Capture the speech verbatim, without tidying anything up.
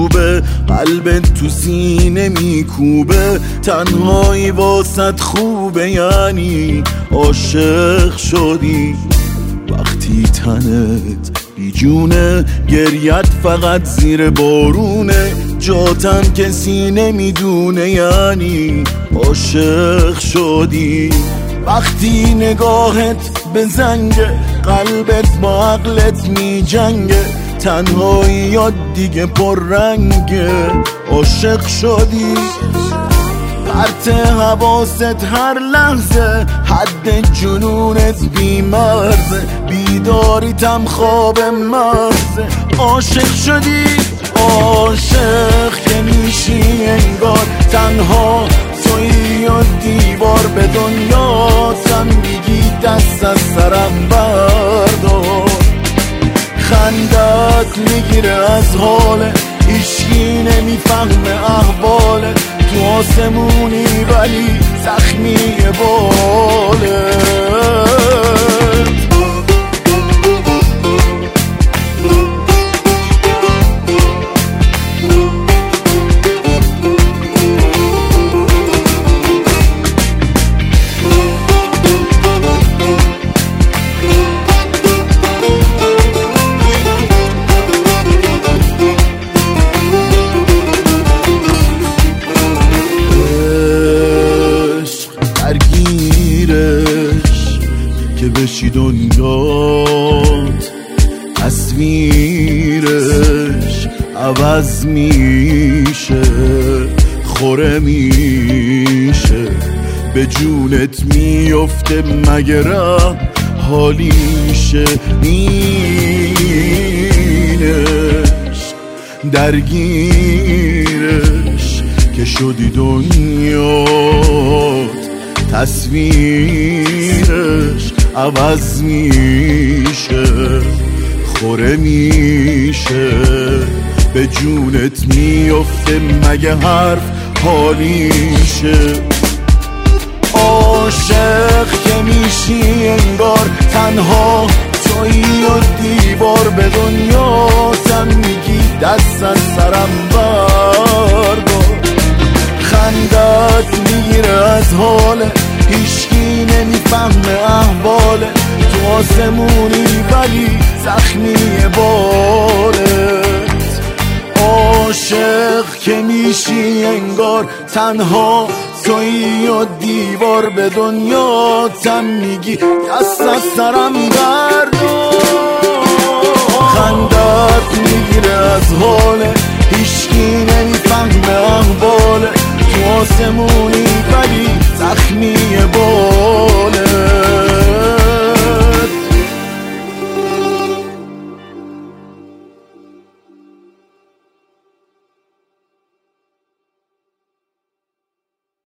خوبه، قلبت تو سینه میکوبه، تنهایی واسط خوبه، یعنی عاشق شدی. وقتی تنت بی جونه، گریت فقط زیر بارونه، جاتم کسی نمیدونه، یعنی عاشق شدی. وقتی نگاهت به زنگه، قلبت با عقلت می جنگه، تنهاییات دیگه پر رنگه، عاشق شدی. پرت حواست هر لحظه، حد جنونت بی مرزه، بیداریتم خواب مغزه، عاشق شدی. عاشق که میشی انگار تنها تویی و دیوار به دنیاتم میگی دست از سرم بردار. خندت میگیره از حاله، هیچکی نمیفهمه احواله، تو آسمونی ولی زخمی باله. که بشی دنیات، تصویرش عوض میشه، خوره میشه، به جونت میفته، مگرم حالیشه. اینش درگیرش که شدی دنیات، تصویرش عوض میشه، خوره میشه، به جونت میفته، مگه حرف حالیشه. عاشق که میشی انگار تنها تویی و دیوار به دنیاتم میگی دست از سرم بردار. خندت میگیره از حاله، هیچکی نمیفهمه احواله، تو آسمونی ولی زخمی بالت. عاشق که میشی انگار تنها تویی و دیوار به دنیاتم میگی دست از سرم بردار. خندت میگیره از حاله، هیچکی نمیفهمه احواله، تو آسمون